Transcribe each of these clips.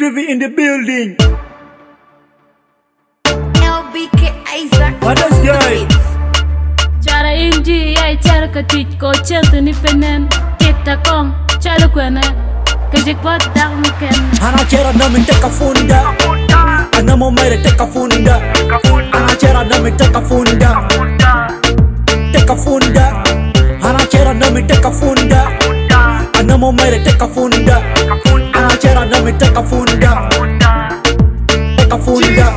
Trivi in the building. LBK Isaac. What else, guys? Chara inji ay chara katich ko chente ni penen kita kong chalo kwene kajik pot dak muken. Ana chera na mi teka funda. Ana mo mere teka funda. Ana chera na mi teka funda. Teka funda. Ana chera na mi teka funda. Ana mo mere teka funda. Ana chera na mi teka funda. Teka funda.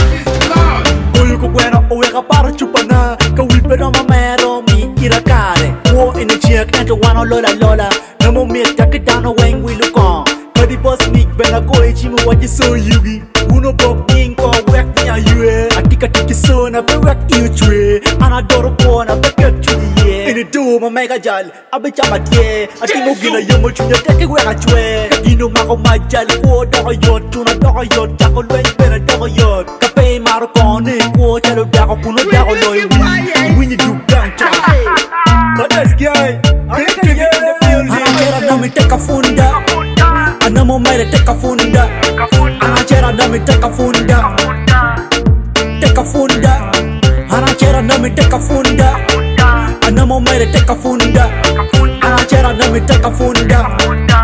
Oyo ko bueno owe ka para chupana. Ka wipe na mamero mi irakare. Wo in the check and the one lola lola. Namo mi takidano when we look on. Kadi boss nick bena ko echimu waji so yugi. Uno bok ning ko wek nya yue. Atika tiki so na pe wek you chwe. Ana doro ko na pe ket chudi. In the do ma mega jal abe chamatie. Ati mo gina yomo chunya teke wek a chwe. Kadino mako majal ko doko yot tuna doko yot jako lwen bena doko yot. Kape maro kone ko chalo dako puno dako loy win. Win you do down chal. But this guy, I'm in the building. Ana chera na mi teka funda. Ana mo mere teka funda. Ana chera na mi teka funda. Teka funda. Ana chera na mi teka funda. Ana mo mere teka funda. Ana chera na mi teka funda.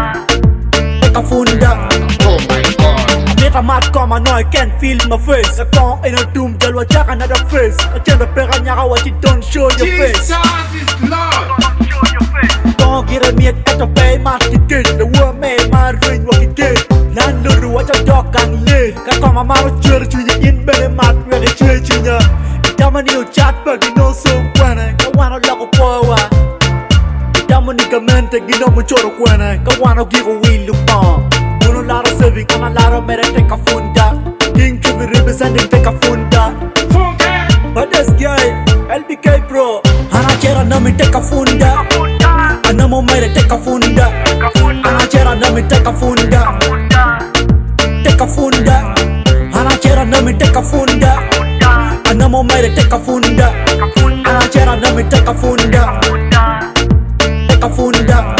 Teka funda. Oh my God. Make a mad come and now I can't feel my face. I can't in a doom, tell what jack another face. I tell the peranya what you don't show your face. Jesus is Lord. Don't get a meat at a pay my ticket. The world made my ring what it did. Landlord what a dog and lay. Can come a maro church with you in belly mat where the church in ya. Damn you chat but you know so when I wanna lock a power. Damn you comment you know much or when I wanna give a wheel look on. Uno lara serving on a lara mere take a funda. King to be representing take a funda. But this guy LBK Pro. Ana chera na mi teka funda. Ana mo mere teka funda. Ana chera na mi teka funda. Teka funda. Ana chera na mi teka funda. Ana mo mere teka funda. Ana chera na mi teka funda. Teka funda.